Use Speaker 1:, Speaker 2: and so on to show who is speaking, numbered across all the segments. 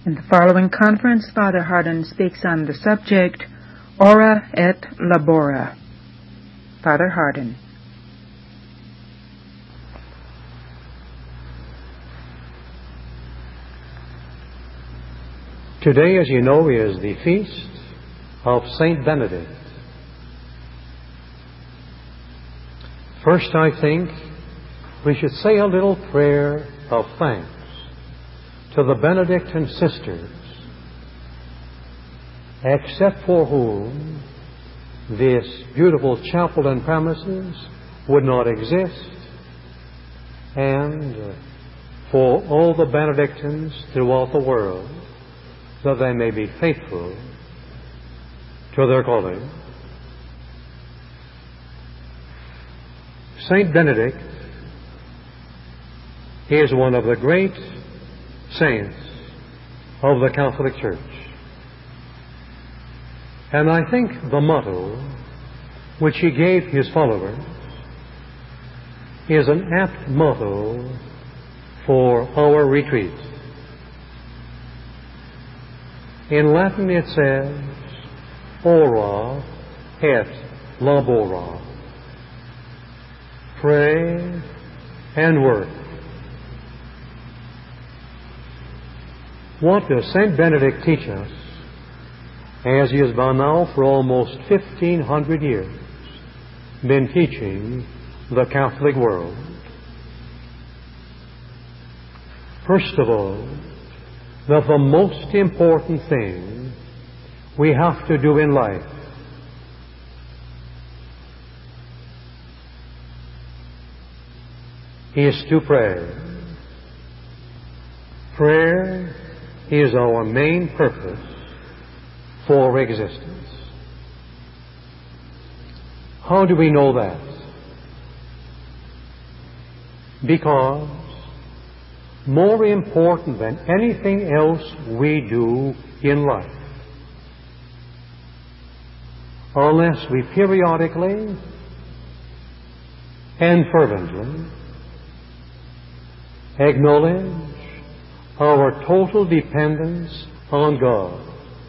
Speaker 1: In the following conference, Father Hardon speaks on the subject, Ora et Labora. Father Hardon.
Speaker 2: Today, as you know, is the feast of Saint Benedict. First, I think we should say a little prayer of thanks to the Benedictine sisters, except for whom this beautiful chapel and premises would not exist, and for all the Benedictines throughout the world, that they may be faithful to their calling. Saint Benedict is one of the great saints of the Catholic Church. And I think the motto which he gave his followers is an apt motto for our retreat. In Latin it says, Ora et Labora. Pray and work. What does St. Benedict teach us, as he has done now for almost 1,500 years, been teaching the Catholic world? First of all, that the most important thing we have to do in life is to pray. Prayer is our main purpose for existence. How do we know that? Because more important than anything else we do in life, unless we periodically and fervently acknowledge our total dependence on God,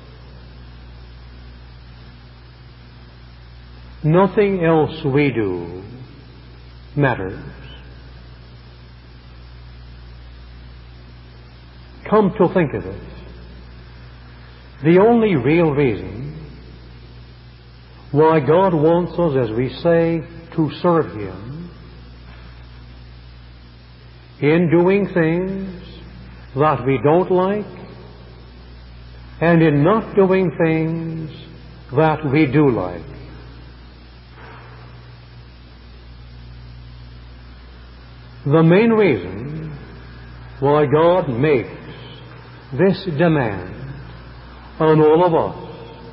Speaker 2: nothing else we do matters. Come to think of it, the only real reason why God wants us, as we say, to serve Him in doing things that we don't like and in not doing things that we do like. The main reason why God makes this demand on all of us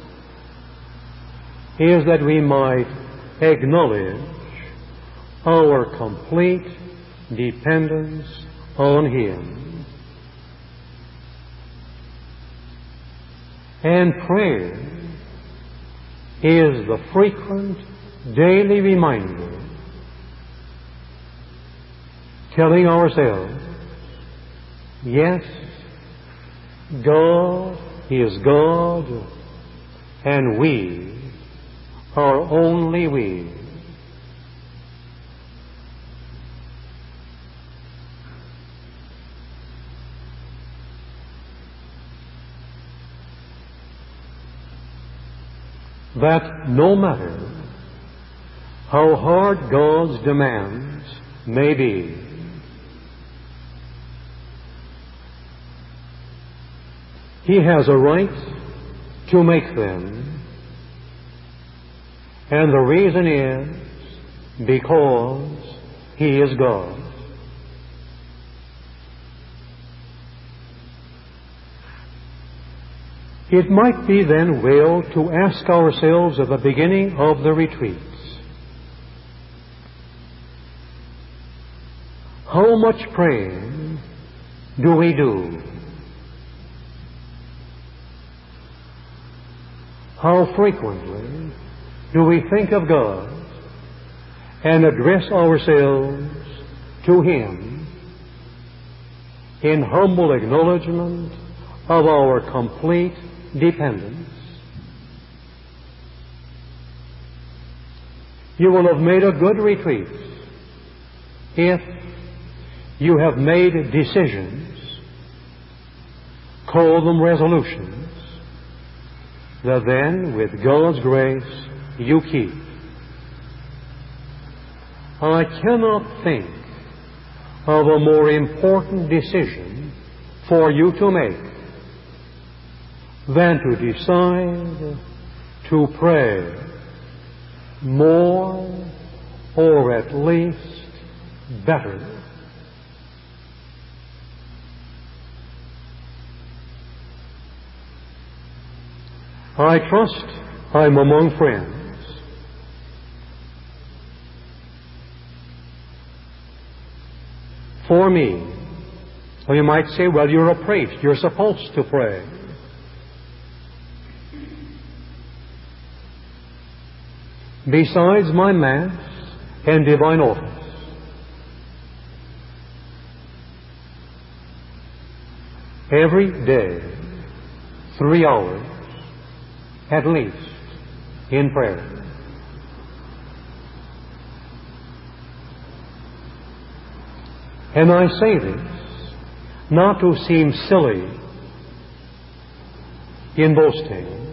Speaker 2: is that we might acknowledge our complete dependence on Him. And prayer is the frequent daily reminder, telling ourselves, yes, God is God, and we are only we. That no matter how hard God's demands may be, He has a right to make them, and the reason is because He is God. It might be then well to ask ourselves at the beginning of the retreats, how much praying do we do? How frequently do we think of God and address ourselves to Him in humble acknowledgement of our complete dependence. You will have made a good retreat if you have made decisions, call them resolutions, that then, with God's grace, you keep. I cannot think of a more important decision for you to make than to decide to pray more, or at least better. I trust I'm among friends. For me, or you might say, well, you're a priest, you're supposed to pray. Besides my Mass and divine office, every day, 3 hours at least in prayer. And I say this not to seem silly in boasting,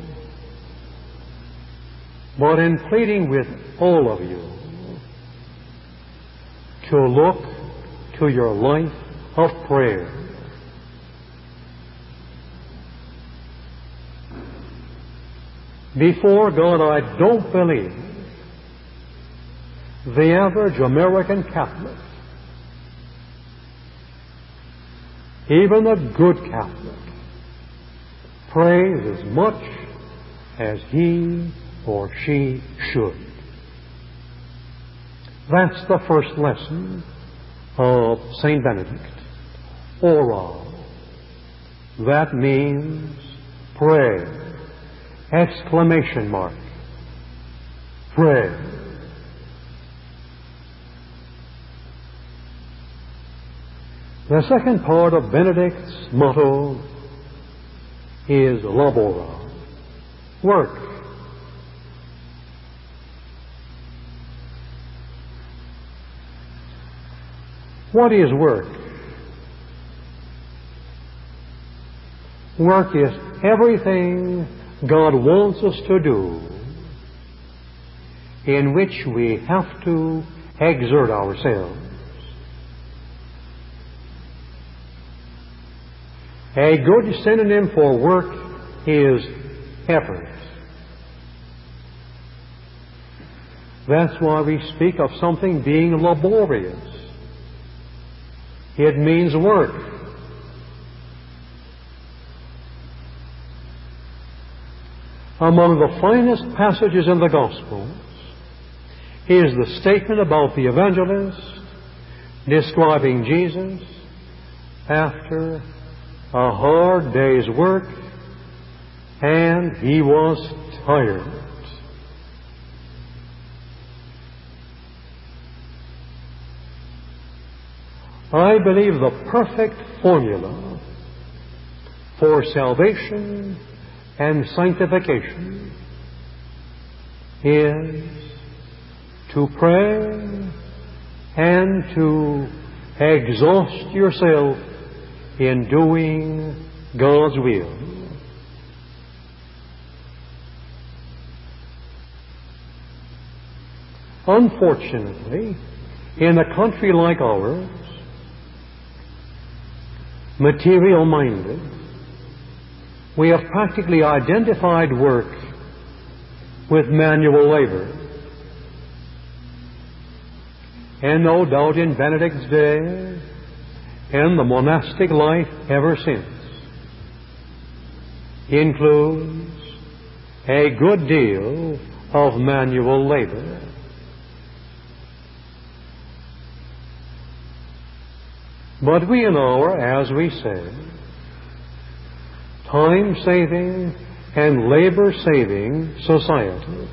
Speaker 2: but in pleading with all of you to look to your life of prayer. Before God, I don't believe the average American Catholic, even a good Catholic, prays as much as he or she should. That's the first lesson of St. Benedict. Ora. That means pray. Exclamation mark. Pray. The second part of Benedict's motto is labora. Work. What is work? Work is everything God wants us to do in which we have to exert ourselves. A good synonym for work is effort. That's why we speak of something being laborious. It means work. Among the finest passages in the Gospels is the statement about the evangelist describing Jesus after a hard day's work, and he was tired. I believe the perfect formula for salvation and sanctification is to pray and to exhaust yourself in doing God's will. Unfortunately, in a country like ours, material-minded, we have practically identified work with manual labor. And no doubt in Benedict's day and the monastic life ever since includes a good deal of manual labor. But we in our, as we say, time-saving and labor-saving society,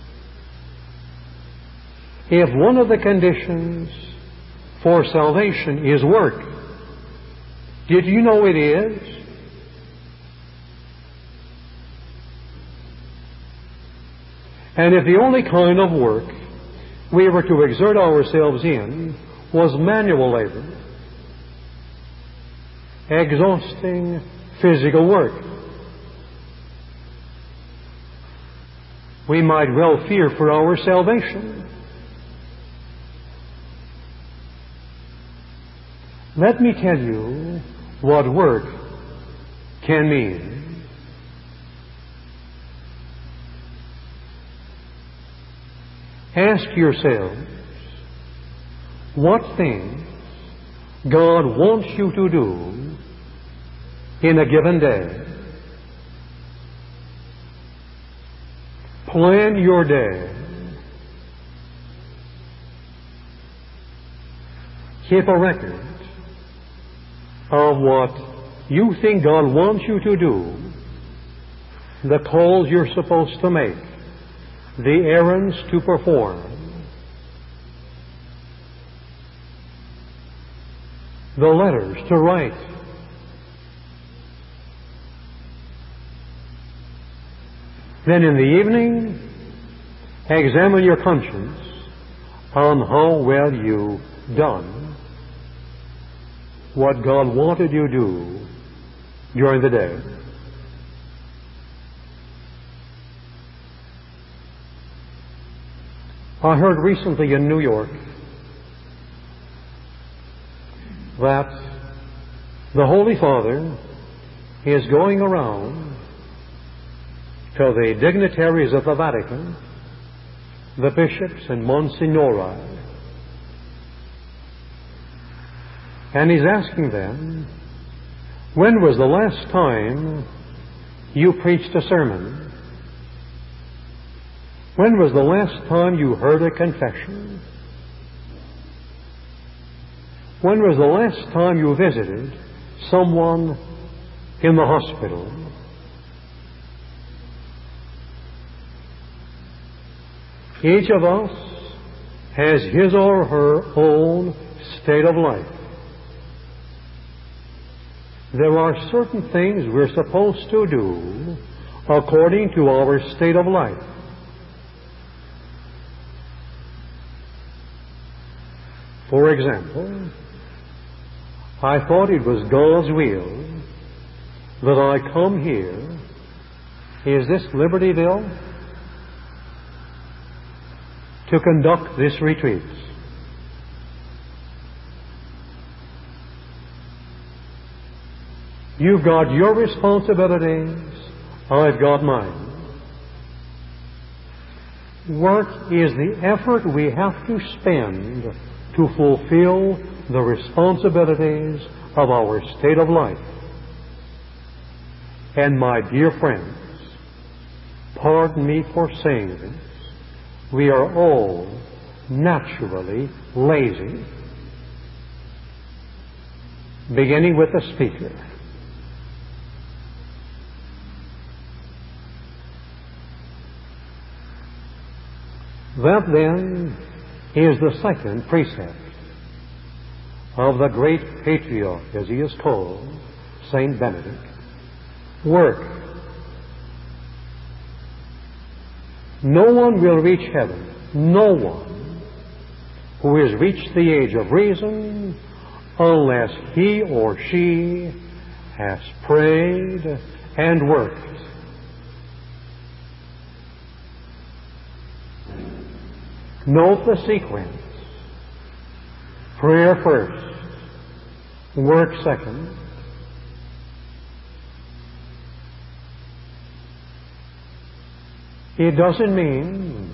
Speaker 2: if one of the conditions for salvation is work, did you know it is? And if the only kind of work we were to exert ourselves in was manual labor, exhausting physical work, we might well fear for our salvation. Let me tell you what work can mean. Ask yourselves what things God wants you to do in a given day. Plan your day. Keep a record of what you think God wants you to do, the calls you're supposed to make, the errands to perform, the letters to write. Then in the evening, examine your conscience on how well you've done what God wanted you to do during the day. I heard recently in New York that the Holy Father is going around to the dignitaries of the Vatican, the bishops and monsignori, and he's asking them, when was the last time you preached a sermon? When was the last time you heard a confession? When was the last time you visited someone in the hospital? Each of us has his or her own state of life. There are certain things we're supposed to do according to our state of life. For example, I thought it was God's will that I come here. Is this Libertyville? To conduct this retreat. You've got your responsibilities, I've got mine. Work is the effort we have to spend to fulfill the responsibilities of our state of life. And my dear friends, pardon me for saying this, we are all naturally lazy, beginning with the speaker. That then is the second precept of the great patriarch, as he is called, Saint Benedict. Work. No one will reach heaven, no one who has reached the age of reason, unless he or she has prayed and worked. Note the sequence. Prayer first, work second. It doesn't mean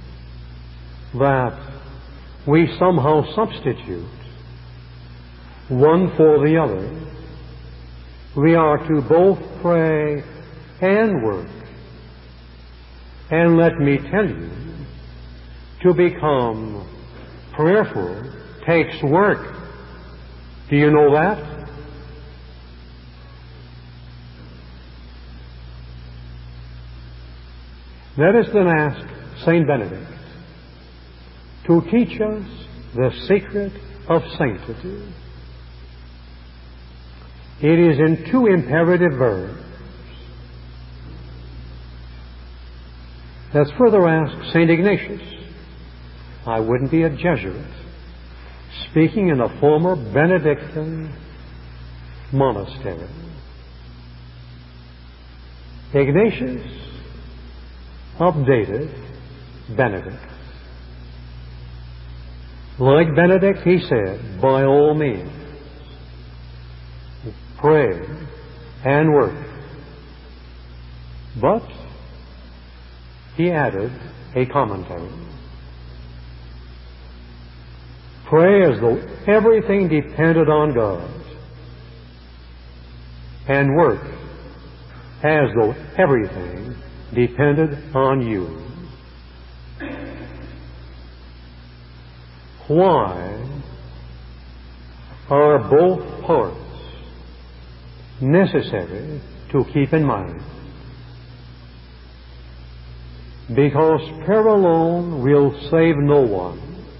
Speaker 2: that we somehow substitute one for the other. We are to both pray and work. And let me tell you, to become prayerful takes work. Do you know that? Let us then ask Saint Benedict to teach us the secret of sanctity. It is in two imperative verbs. Let's further ask St. Ignatius. I wouldn't be a Jesuit speaking in a former Benedictine monastery. Ignatius updated Benedict. Like Benedict, he said, by all means, pray and work. But he added a commentary. Pray as though everything depended on God, and work as though everything depended on you. Why are both parts necessary to keep in mind? Because prayer alone will save no one.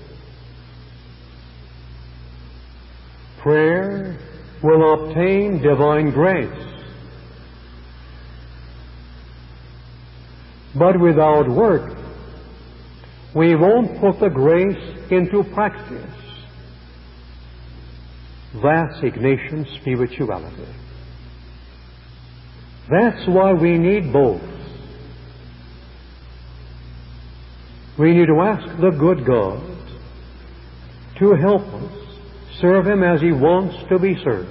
Speaker 2: Prayer will obtain divine grace. But without work, we won't put the grace into practice. That's Ignatian spirituality. That's why we need both. We need to ask the good God to help us serve Him as He wants to be served.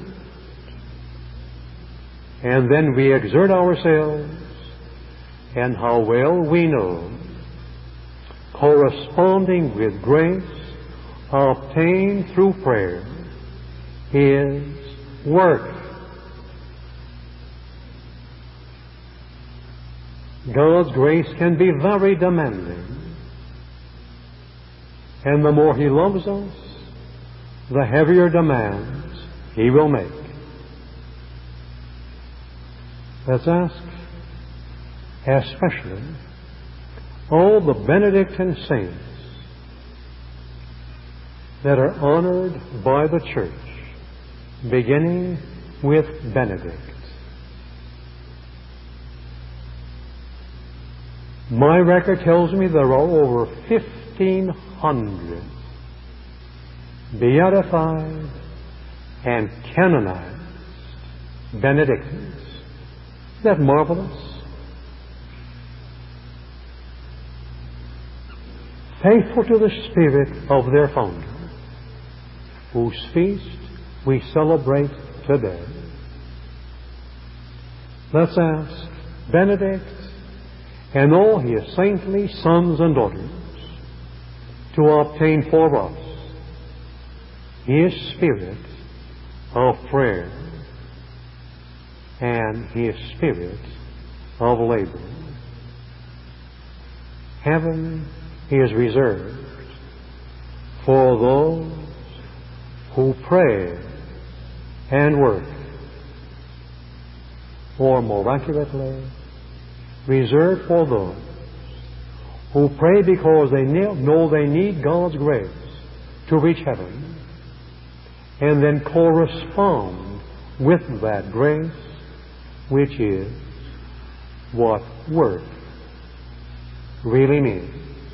Speaker 2: And then we exert ourselves, and how well we know, corresponding with grace obtained through prayer, is work. God's grace can be very demanding. And the more He loves us, the heavier demands He will make. Let's ask, especially, all the Benedictine saints that are honored by the Church, beginning with Benedict. My record tells me there are over 1,500 beatified and canonized Benedictines. Isn't that marvelous? Faithful to the spirit of their founder, whose feast we celebrate today. Let's ask Benedict and all his saintly sons and daughters to obtain for us His spirit of prayer and His spirit of labor. Heaven is reserved for those who pray and work, or more accurately, reserved for those who pray because they know they need God's grace to reach heaven, and then correspond with that grace, which is what work really means.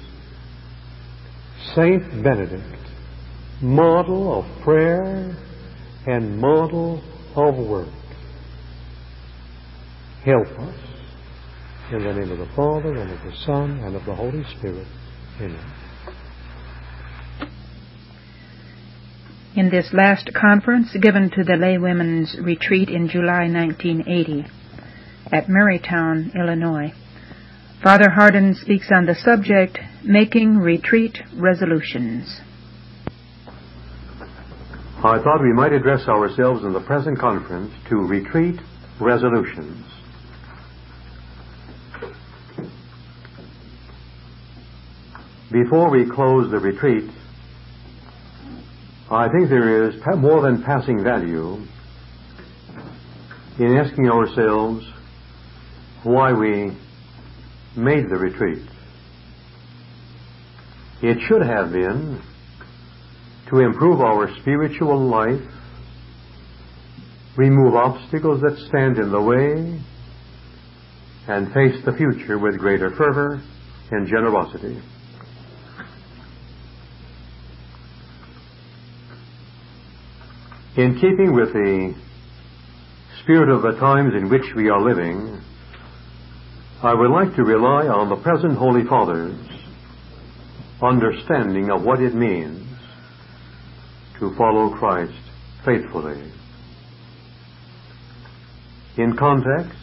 Speaker 2: Saint Benedict, model of prayer and model of work, help us. In the name of the Father, and of the Son, and of the Holy Spirit. Amen.
Speaker 1: In this last conference given to the laywomen's retreat in July 1980 at Marytown, Illinois, Father Hardon speaks on the subject, Making Retreat Resolutions.
Speaker 2: I thought we might address ourselves in the present conference to retreat resolutions. Before we close the retreat, I think there is more than passing value in asking ourselves why we made the retreat. It should have been to improve our spiritual life, remove obstacles that stand in the way, and face the future with greater fervor, and generosity. In keeping with the spirit of the times in which we are living, I would like to rely on the present Holy Fathers' understanding of what it means to follow Christ faithfully. In context,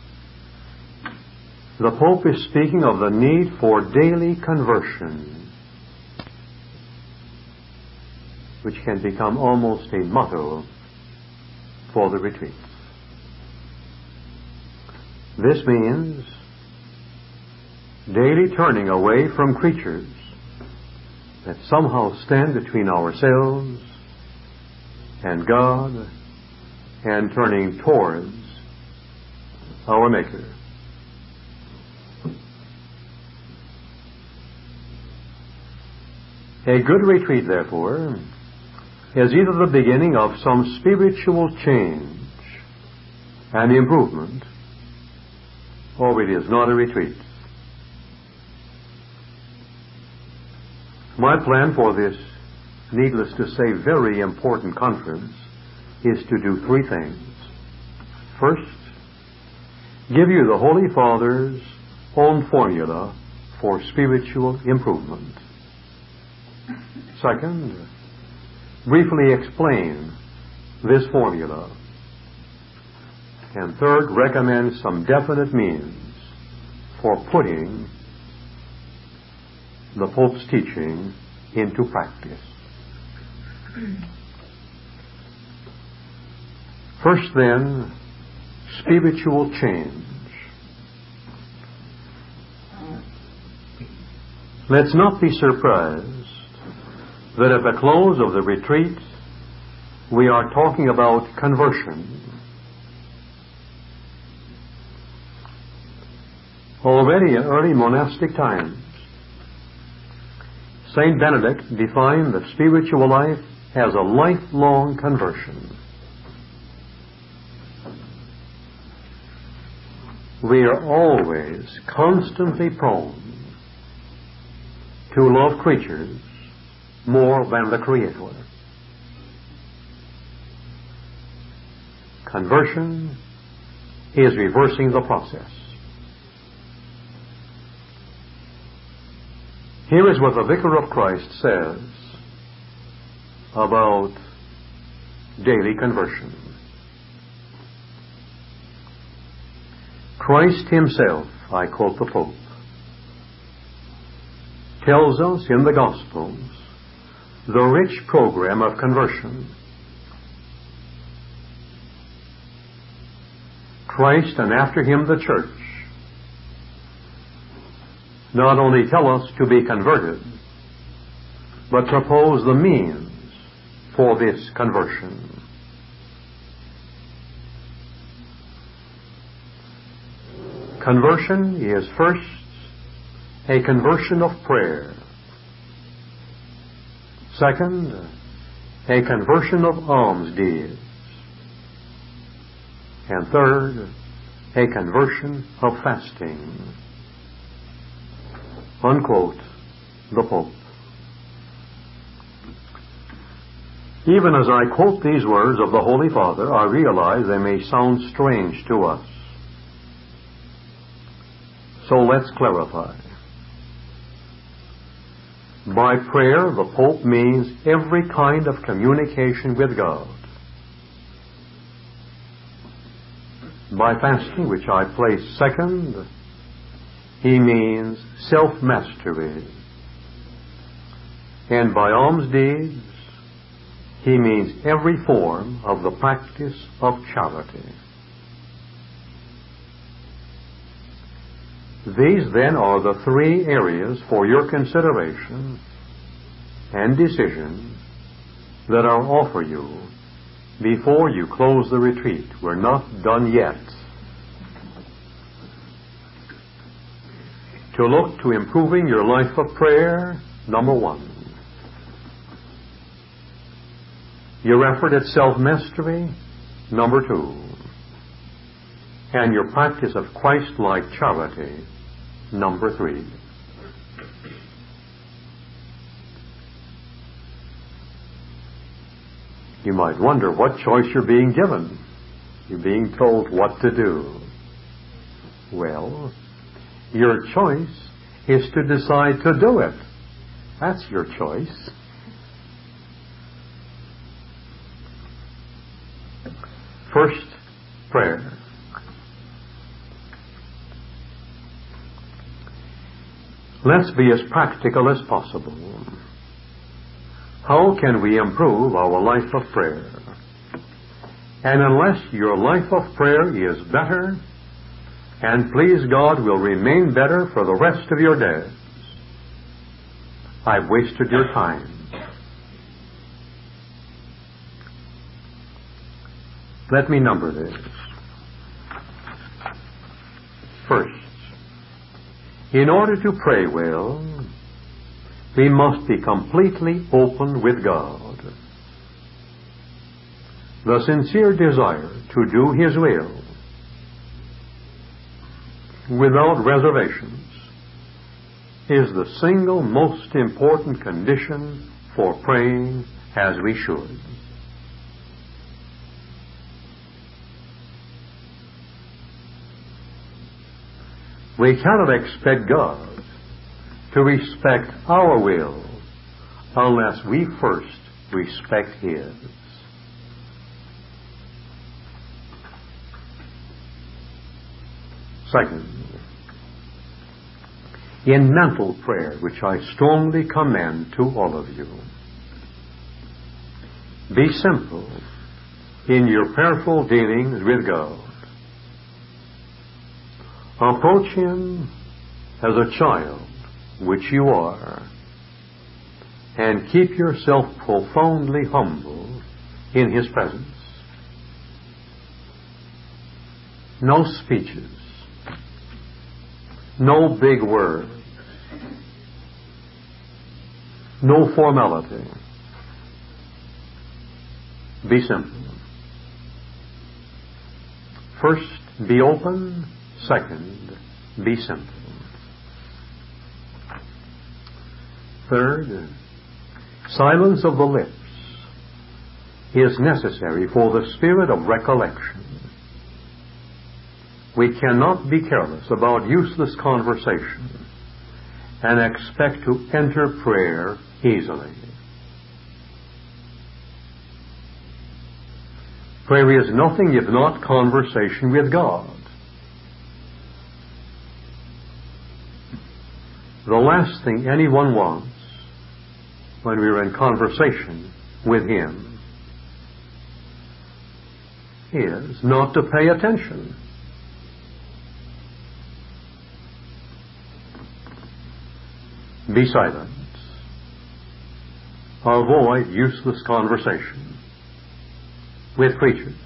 Speaker 2: the Pope is speaking of the need for daily conversion, which can become almost a motto for the retreats. This means daily turning away from creatures that somehow stand between ourselves and God, and turning towards our Maker. A good retreat, therefore, is either the beginning of some spiritual change and improvement, or it is not a retreat. My plan for this, needless to say, very important conference is to do three things. First, give you the Holy Father's own formula for spiritual improvement. Second, briefly explain this formula. And third, recommend some definite means for putting the Pope's teaching into practice. First, then, spiritual change. Let's not be surprised that at the close of the retreat we are talking about conversion. Already in early monastic times, Saint Benedict defined that spiritual life as a lifelong conversion. We are always constantly prone to love creatures more than the Creator. Conversion is reversing the process. Here is what the Vicar of Christ says about daily conversion. Christ himself, I quote the Pope, tells us in the Gospels the rich program of conversion. Christ and after him the Church not only tell us to be converted, but propose the means for this conversion. Conversion is first a conversion of prayer. Second, a conversion of alms deeds. And third, a conversion of fasting. Unquote the Pope. Even as I quote these words of the Holy Father, I realize they may sound strange to us. So let's clarify. By prayer, the Pope means every kind of communication with God. By fasting, which I place second, he means self-mastery. And by alms deeds, he means every form of the practice of charity. These, then, are the three areas for your consideration and decision that I'll offer you before you close the retreat. We're not done yet. To look to improving your life of prayer, number one. Your effort at self-mastery, number two. And your practice of Christ-like charity, number three. You might wonder what choice you're being given. You're being told what to do. Well, your choice is to decide to do it. That's your choice. First, prayer. Let's be as practical as possible. How can we improve our life of prayer? And unless your life of prayer is better, and please God will remain better for the rest of your days, I've wasted your time. Let me number this. First, in order to pray well, we must be completely open with God. The sincere desire to do His will, without reservations, is the single most important condition for praying as we should. We cannot expect God to respect our will unless we first respect His. Second, in mental prayer, which I strongly commend to all of you, be simple in your prayerful dealings with God. Approach Him as a child, which you are, and keep yourself profoundly humble in His presence. No speeches, no big words, no formality. Be simple. First, be open. Second, be simple. Third, silence of the lips is necessary for the spirit of recollection. We cannot be careless about useless conversation and expect to enter prayer easily. Prayer is nothing if not conversation with God. The last thing anyone wants when we're in conversation with Him is not to pay attention. Be silent. Avoid useless conversation with preachers.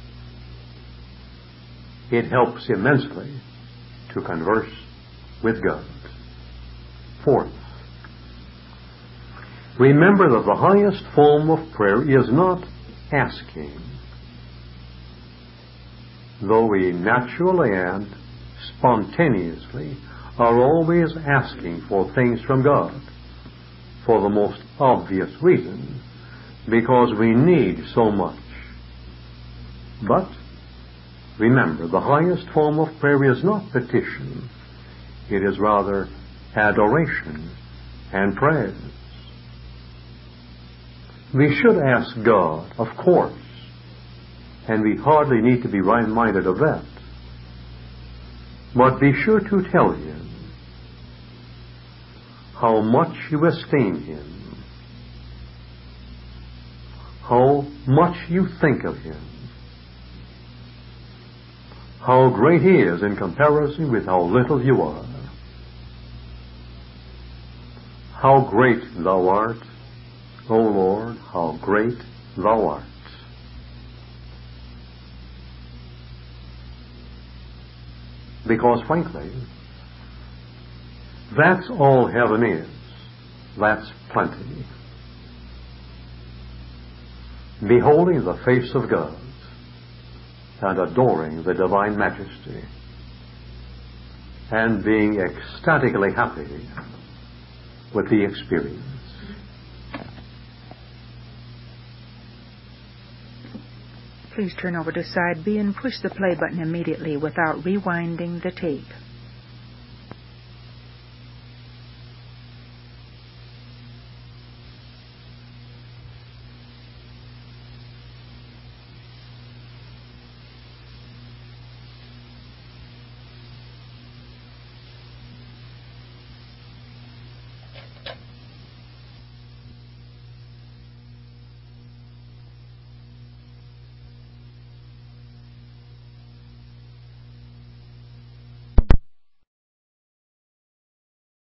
Speaker 2: It helps immensely to converse with God. Fourth, remember that the highest form of prayer is not asking, though we naturally and spontaneously are always asking for things from God, for the most obvious reason, because we need so much. But remember, the highest form of prayer is not petition. It is rather adoration and praise. We should ask God, of course, and we hardly need to be reminded of that. But be sure to tell Him how much you esteem Him, how much you think of Him, how great He is in comparison with how little you are. How great Thou art, O Lord, how great Thou art. Because frankly, that's all heaven is. That's plenty. Beholding the face of God and adoring the divine majesty and being ecstatically happy with the experience.
Speaker 1: please turn over to side B and push the play button immediately without rewinding the tape.